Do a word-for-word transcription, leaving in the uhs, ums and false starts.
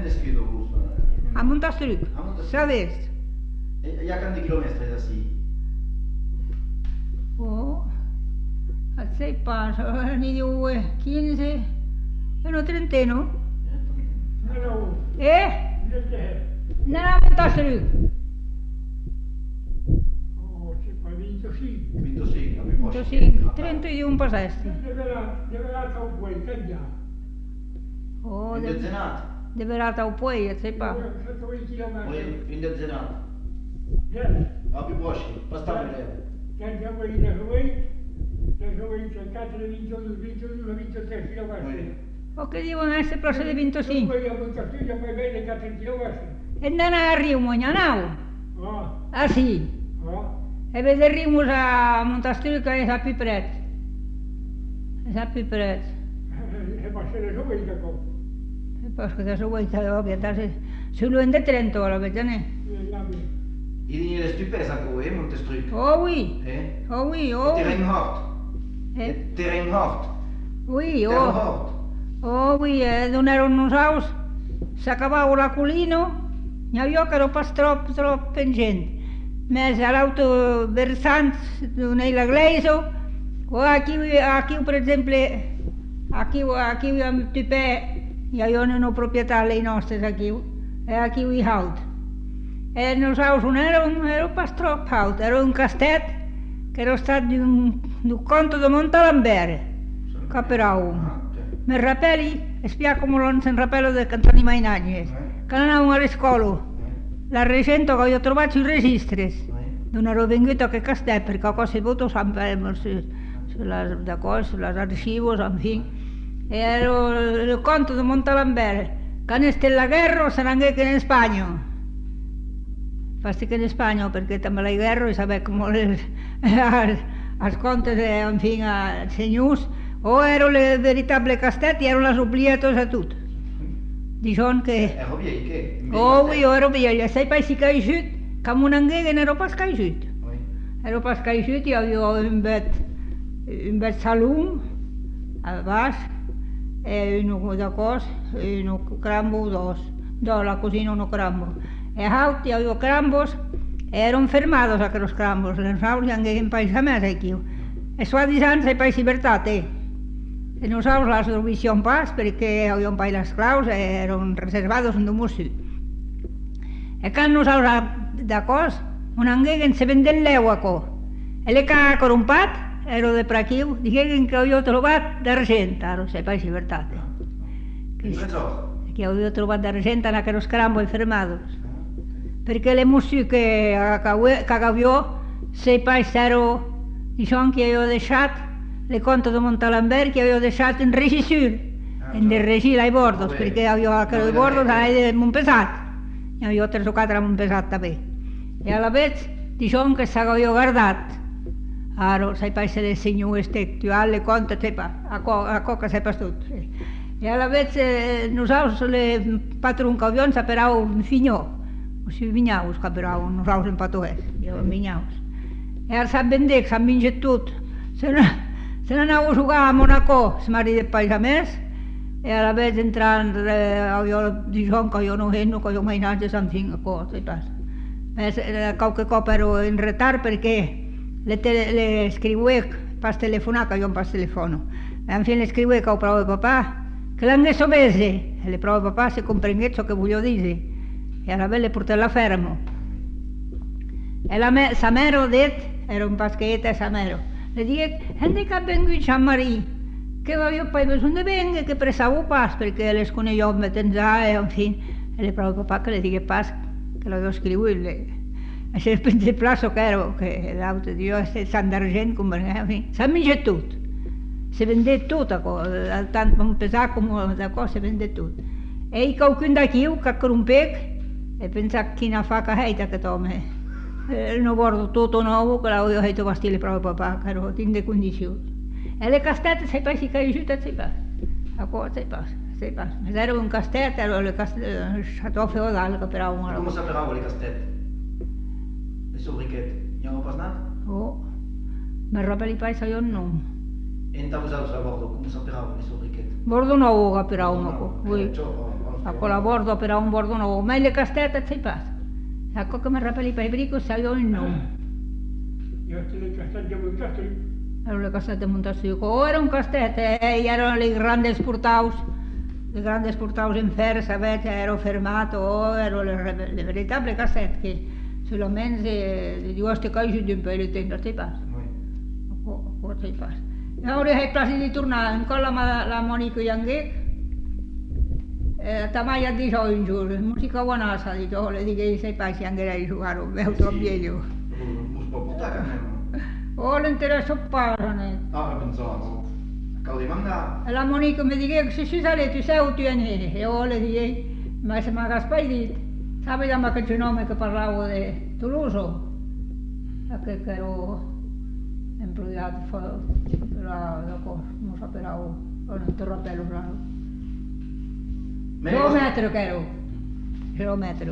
onde é que do curso? A Montastruc. A Montastruc. Sabes? E a quanti chilometri assim? Oh, a sei pas, ni due, quindici, e no trenteno. Eh? Nella Montastruc. venticinque, abbiamo venticinque, trenta e un passesti. Deve l'altra un po' in caglia. Oh, In de- dezzenato. deve rata un po', e sei pas. In dezzenato. Abbi Bosch, basta vedere. Caglia voi da voi, da voi cercate le vinto, vinto, vinto tre chilometri. O che devono essere prosse di venticinque. Poi a Montastruc poi vede quattro chilometri. E non arriviamo a Nau. Ah, Ah sì. ah. E vedremo a Montastruc e sa più prezzo. E sa più prezzo. E basta le voi da qua. E poi scusa, se vuoi, ovviamente, se lo ende trenta ora, vedi, ne? I dini le stupes a voi, Montastruc. Oh oui. Eh? Oh oui, oh. Terrain hard. Eh? Terrain hard. Oui, Terra oh. hard. Oh oui, eh, non erano uns aus. S'acabava la colina, n'hi havia che era pas trop, trop pengent. Més a l'auto versant d'una illa gleiso, o aquí, aquí, per exemple, aquí, aquí amb Tupè, hi havia una propietat les nostres aquí, e aquí hi haut. E nosaltres non era, era pas trop haut, era un castet que era estat d'un, d'un conto de Montalembert, cap per a un. Me rappelli, spia come non se rappello de Cantoni Mainagnes, che anavamo a scuola, la recento che ho trovato sui registri, non ero venuto a che castet, perché ho saputo sempre sulle cose, sulle archivi, infine. E ero il conto di Montalembert, che ne sta la guerra se n'è anche in Spagna. Basta che in Spagna, perché també la guerra, e sapete come als contes, infine, als senyors, o ero le veritable castet i ero les oblietos a tot. Dixon que... Ero vieil, che? Oh, oui, ero vieil. E sai pas si caixut, com un anguer ero pas caixut. Ero pas caixut, hi havia un bet, un bet salum, a baix, e un de cos, e un crambo, dos. Dos, la cosina, un crambo. E haut, hi havia crambos, e ero fermados aquells crambos, els naus hi angueren país a més aquí. E sua disant, sai pas si veritat, eh? E nosaltres les dormición pas, perquè havíem país les claus, eren reservados en Domussi. E quan nosaltres, de cos, un angueren se venden l'eu a co. E l'he corrompat, ero de per aquí, digueren que havia trobat d'argent, ara sé pas si veritat, eh? Que havia trobat d'argent en aquells crambos enfermados. Perquè l'emoció que agavió, sé pas si era això que havia deixat, le conto de Montalembert que havia deixat en regissur, en de regir ai bordos, perquè hi havia aquells bordos ai de Montpesat, hi havia tres o quatre a Montpesat també. I a la vez, diuen que s'havia guardat. Ara, sai pas si el senyor este actual le conta, sepa, a co que sepas tot. I a la vez, nosaltres, el patrón que havíem, s'aperau un finyó, o sigui, vinyaus que aperau, nosaltres en patoguers, en vinyaus. I ara s'han vendet, s'han menjat tot. Se n'anava a jugar a Monaco, el marit del país a més, i a la vez entrant, diuen que jo no veno, que jo mai naig a fin a cosa, i pas. Més, qualque cop ero en retard perquè l'escriuec pas telefonar, que jo em pas telefono. En fi, l'escriuec au prou de papà, que l'angués obese, e le prou de papà se comprenguet això que voglio dir. I a la vez le porté la fermo. E sa mare ho dit, era un pasquet a sa mare. Le digué, hem de cap vengut Sant Marí, que va jo païs on de venga, que pressau pas, perquè les coneix jo me tensà, en fi. E le prou de papà que le digué pas, que l'havia escrigut. Això és el plaço que era, que l'auto diu, Sant d'Argent, com en fi. S'ha menjat tot. Se vendet tot, tant pesar com de cos, se vendet tot. E qualcun d'aquí, que crompec, he pensat quina faca heita aquest home. No bordo tot nou, que l'havia fet vestir prou papà, que no tinc de condicions. E le castette, sai pas si que ajuda, sai pas. A cosa, sai pas, sai pas. Mas era un castet, era el xató feudal que per a un... Com s'aperava le castet? Le sobriquet? N'hi ha pas anat? Oh, me rappelli pas jo un nom. E en vosaltres a bordo, com s'aperava le sobriquet? Bordo nou que per a un, oui. Això, con la bordo, però un bordo nou. Mai le castette, sai pas. Ecco che mi rappelli per i brico, sai io il nome. Io te le castaglie montate. Erano le castette montate io. O era un castette, eh, erano le grandi sportaus, le grandi sportaus in ferro, sapete, ero fermato, o erano le, le veritabili castette che solamente di queste cose di un po' di tempo, sai pas. O sai pas. E ora è quasi di tornare, ancora la, la Monica Ianghè. Eh, tamai a diso in giù, musica buona sa di to, le dico che sei pas anche lei giocare un bel tuo meglio. Mus può buttare almeno. Oh, l'interesse parlane. No, pensavo. Caudi manga. E la Monica mi dice che se ci sale tu sei tu e e io le dico, ma se mi ha spedito, sapete ma che c'è nome che parlavo di Toulouse? E che ero impiegato per la cosa, non sapevo, non interrompevo. Geometro che ero, geometro.